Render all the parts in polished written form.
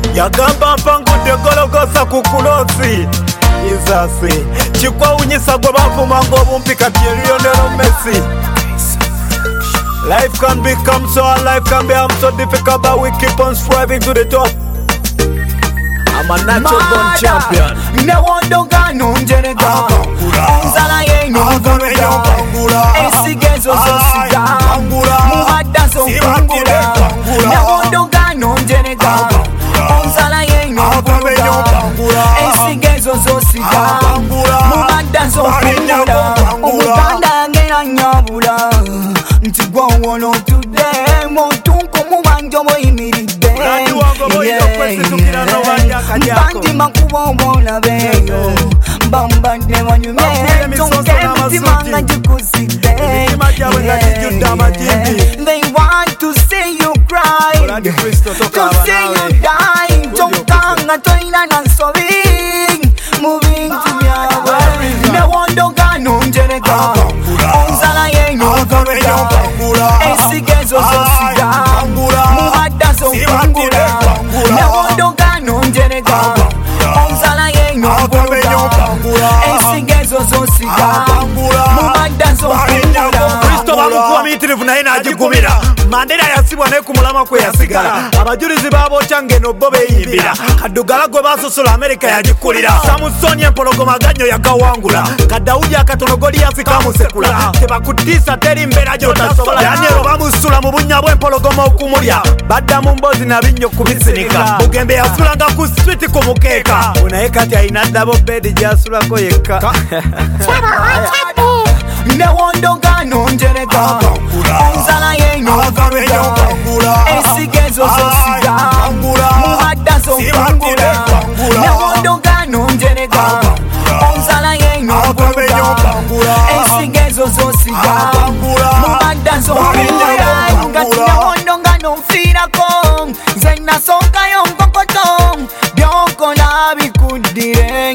yagamba mpangudde gologosa ku kulosi izasi kikwawunyisa gwe bavumanga obumpi kati Lionel Messi. Life can become so hard, life can become so difficult, but we keep on striving to the top. I'm a natural born champion. Newondoga nonjerega Onzala ye nonjerega Esigezo zosiga Muhadda zofangula Newondoga nonjerega Onzala ye nonjerega Esigezo zosiga Muhadda zofangula Omuganda ngera nyabula Ntigwa wono tude Montunko mubanjo moyimiridde Mbandi makubo mbona beyo Mbambande wanyume Tonke mitima nga jikuside They want to see you cry To see you die Tonka nga toina na sobi Moving to your way Newondoga nonjerega Onzala ye nonjerega Esigezo zosiga Muhadda zofangula Newondoga nonjerega Onzala ye nonjerega Esigezo zosiga Muhadda zofangula Kristo bamukuwa mitirivu naye n'agigumira. Mandela yasibwa naye ku mulama kwe yasigala. Abajulizi baabokya ng'eno bo beeyimbira. Kaddugala gwe baasosula Amerika yagikulira. Samusoni empologoma gannyo yakawangula. Kadawudi akatono Goliyasi kamusekula. Tebakutiisa teri mbeera gy'otasobola. Danyero bamusula mu bunnya bw'empologoma okumulya. Badda mu mboozi na binnyo kubisinika. Bugembe yasulanga ku switi ku mukeeka. Naye kati alina ddabo bedi gy'asulako yekka. Newondoga nonjerega Onzala ye nonjerega Esigezo zosiga Muhadda zofangula Newondoga nonjerega Onzala ye nonjerega Esigezo zosiga Muhadda zofangula Ngati newondoga nonfiirako Nze nasookayo nkokoto Byokola bikuddire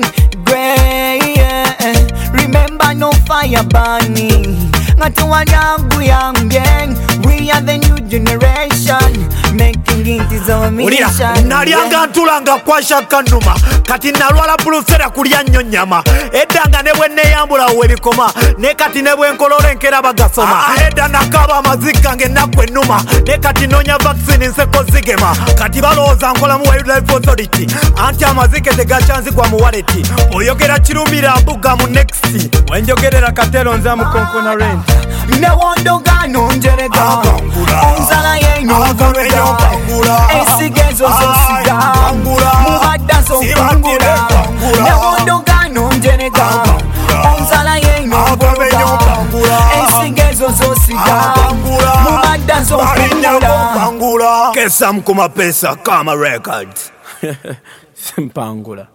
Remember no fire burning We are the new generation Making it is our mission. Nalyanga ntulanga kwasha kanuma kati nalwala bulufera kulya nnyo nnyama eddanga ne bwe neeyambula webikoma ne kati ne bwe nkolola enkera bagasoma edda nakaba amazika ng'ennaku ennuma ne kati noonya vaccine nseko zigema kati balowooza nkola mu Wildlife Authority anti amazike tegakyanzigwa mu waleti oyogera kirumira mbuga mu next wenjogerera katero nza mu Konkona Range. Newondoga nonjerega Onzala ye nonjerega Esigezo zosiga Muhadda zofangula Newondoga nonjerega Onzala ye nonjerega Esigezo zosiga Muhadda zofangula Kesa mkuma pesa kama records Mpangula.